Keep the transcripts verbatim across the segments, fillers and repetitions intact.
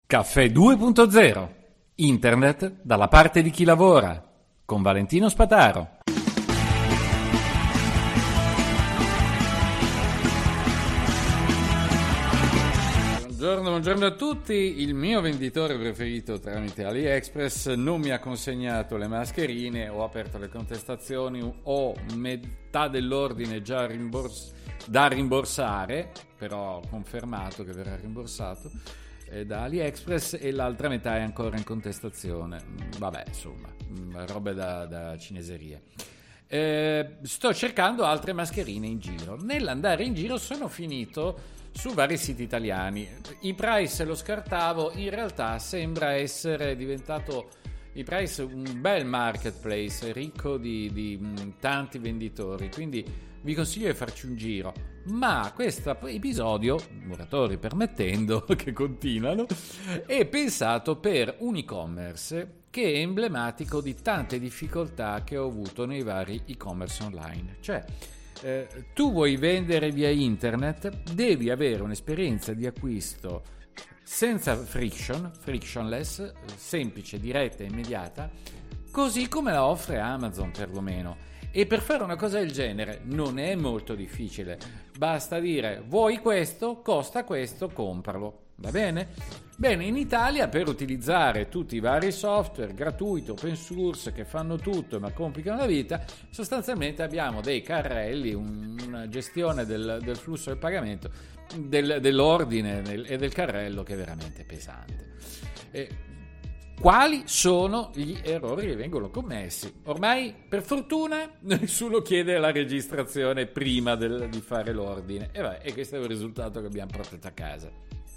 Caffè due punto zero. Internet dalla parte di chi lavora. Con Valentino Spataro. Buongiorno, buongiorno a tutti. Il mio venditore preferito tramite AliExpress non mi ha consegnato le mascherine. Ho aperto le contestazioni, ho metà dell'ordine già rimbors- da rimborsare, però ho confermato che verrà rimborsato da AliExpress, e l'altra metà è ancora in contestazione. Vabbè, insomma, robe da, da cineseria. Eh, sto cercando altre mascherine in giro. Nell'andare in giro sono finito su vari siti italiani. ePrice lo scartavo, in realtà sembra essere diventato ePrice un bel marketplace ricco di, di mh, tanti venditori, quindi vi consiglio di farci un giro. Ma questo episodio, muratori permettendo che continuano, è pensato per un e-commerce che è emblematico di tante difficoltà che ho avuto nei vari e-commerce online. Cioè, eh, tu vuoi vendere via internet, devi avere un'esperienza di acquisto senza friction, frictionless, semplice, diretta e immediata, così come la offre Amazon perlomeno. E per fare una cosa del genere non è molto difficile, basta dire: vuoi questo, costa questo, compralo, va bene? Bene, in Italia per utilizzare tutti i vari software gratuiti, open source, che fanno tutto ma complicano la vita, sostanzialmente abbiamo dei carrelli, un, una gestione del, del flusso del pagamento, del, dell'ordine del, e del carrello che è veramente pesante. E, Quali sono gli errori che vengono commessi? Ormai, per fortuna, nessuno chiede la registrazione prima del, di fare l'ordine. E, vabbè, e questo è il risultato che abbiamo portato a casa.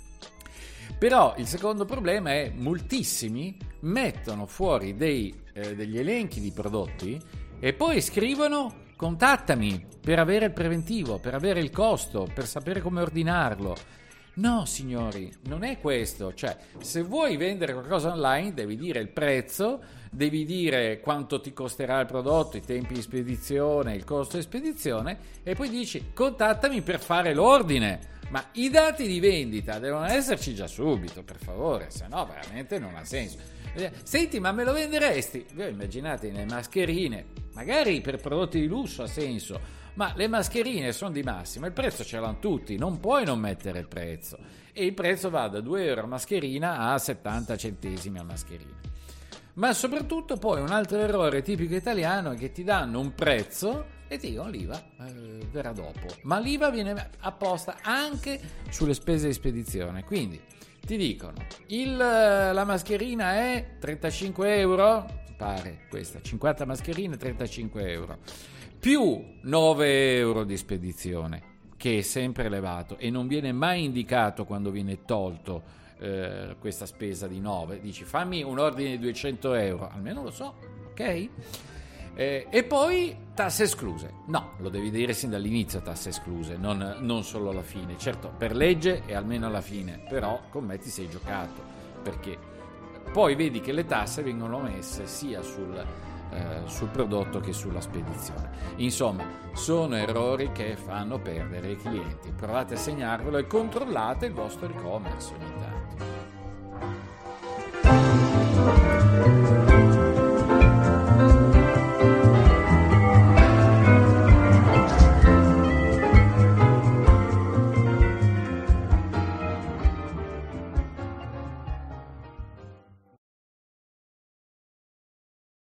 Però il secondo problema è moltissimi mettono fuori dei, eh, degli elenchi di prodotti e poi scrivono: contattami per avere il preventivo, per avere il costo, per sapere come ordinarlo. No, signori, non è questo. Cioè, se vuoi vendere qualcosa online devi dire il prezzo, devi dire quanto ti costerà il prodotto, i tempi di spedizione, il costo di spedizione, e poi dici: contattami per fare l'ordine. Ma i dati di vendita devono esserci già subito, per favore, se no veramente non ha senso. Senti, ma me lo venderesti? Voi immaginate le mascherine, magari per prodotti di lusso ha senso, ma le mascherine sono di massima, il prezzo ce l'hanno tutti, non puoi non mettere il prezzo, e il prezzo va da due euro a mascherina a settanta centesimi a mascherina. Ma soprattutto poi un altro errore tipico italiano è che ti danno un prezzo e ti dicono l'I V A eh, verrà dopo, ma l'I V A viene apposta anche sulle spese di spedizione, quindi ti dicono il, la mascherina è trentacinque euro, pare questa, cinquanta mascherine, trentacinque euro, più nove euro di spedizione, che è sempre elevato e non viene mai indicato quando viene tolto eh, questa spesa di nove. Dici: fammi un ordine di duecento euro, almeno lo so, ok? Eh, e poi tasse escluse. No, lo devi dire sin dall'inizio, tasse escluse, non, non solo alla fine. Certo, per legge è almeno alla fine, però con me ti sei giocato, perché poi vedi che le tasse vengono messe sia sul, eh, sul prodotto che sulla spedizione. Insomma, sono errori che fanno perdere i clienti. Provate a segnarvelo e controllate il vostro e-commerce ogni tanto.